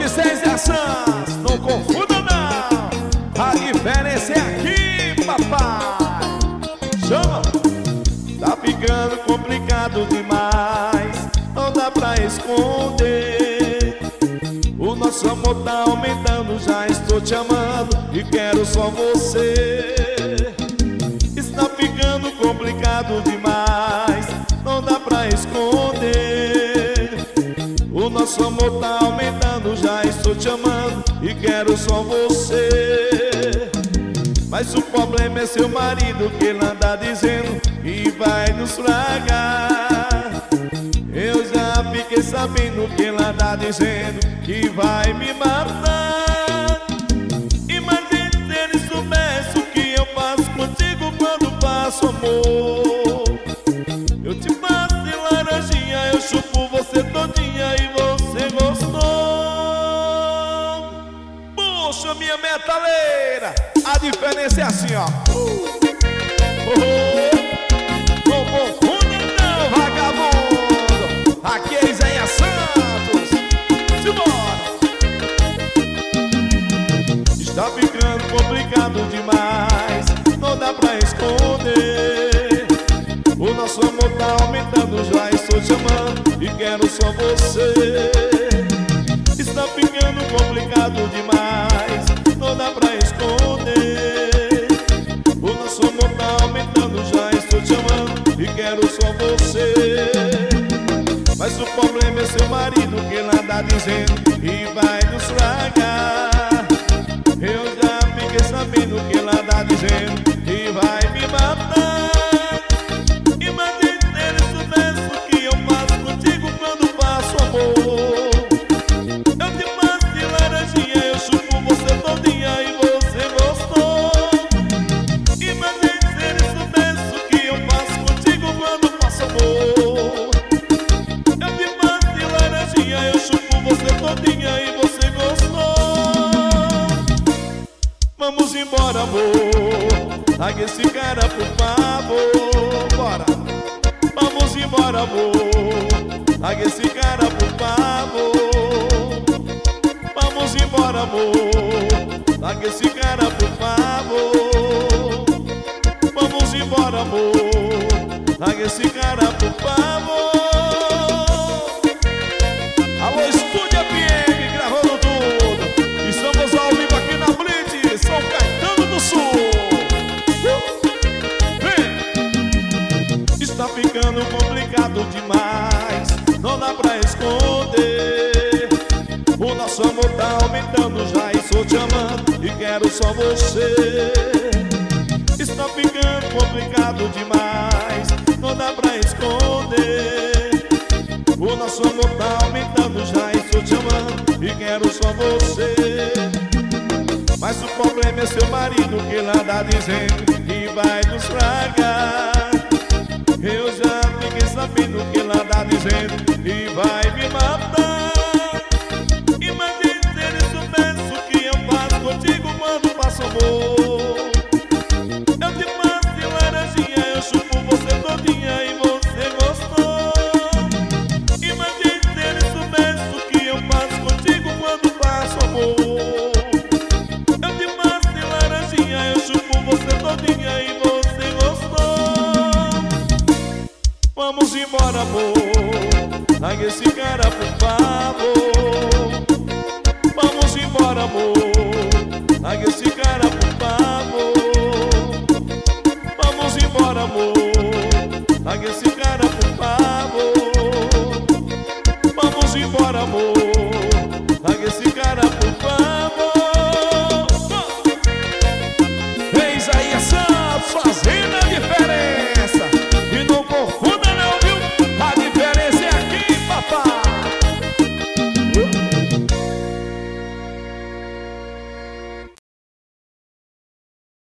Vicência Santos, não confunda não. A diferença é aqui, papai. Chama. Tá ficando complicado demais, não dá pra esconder. O nosso amor tá aumentando, já estou te amando e quero só você. Está ficando complicado demais, não dá pra esconder. O nosso amor tá aumentando, já estou te amando e quero só você. Mas o problema é seu marido, que ele anda dizendo que vai nos tragar. Eu já fiquei sabendo que ele anda dizendo que vai me matar. Imagine se ele soubesse o que eu faço contigo quando faço amor. Eu te faço de laranjinha, eu chupo você todinha e você gostou. Puxa, minha metaleira, a diferença é assim, ó. Não confunde não, vagabundo. Aqui é Isaías Santos. Simbora. Está ficando complicado demais, não dá pra esconder. O nosso amor tá aumentando, já estou te amando e quero só você. Está ficando complicado demais, não dá pra esconder. O nosso amor tá aumentando, já estou te amando e quero só você. Mas o problema é seu marido, que ele anda dizendo que vai nos tragar. Eu já fiquei sabendo que ele anda dizendo que vai me matar. Imagine se ele soubesse o que eu faço contigo quando faço amor. Eu te faço de laranjinha, eu chupo você todinha e você gostou. Imagine se ele soubesse o que eu faço contigo quando faço amor. Eu te faço de laranjinha, eu chupo você todinha e você gostou. Vamos embora, amor, larga esse cara por favor. Bora. Vamos embora, amor, larga esse cara por favor. Vamos embora, amor, larga esse cara por favor. Vamos embora, amor, larga esse cara por favor. Alô, Estúdio FM, gravando tudo. Estamos ao vivo aqui na Blitz, São Caetano do Sul. Está ficando complicado demais, não dá pra esconder. O nosso amor tá aumentando, já estou te amando e quero só você. Está ficando complicado demais, não dá pra esconder. O nosso amor tá aumentando, já estou te amando e quero só você. Mas o problema é seu marido, que ele anda dizendo que vai nos tragar. Eu já fiquei sabendo que ele anda dizendo que vai me matar. Imagine se ele soubesse o que eu faço contigo quando faço amor. Eu te faço de laranjinha, eu chupo você todinha e você gostou. Imagine se ele soubesse o que eu faço contigo quando faço amor. Eu te faço de laranjinha, eu chupo você todinha e você gostou. Vamos embora, amor, larga esse cara por favor. Vamos embora, amor, larga esse cara por favor. Vamos embora, amor, larga esse cara por favor. Vamos embora, amor,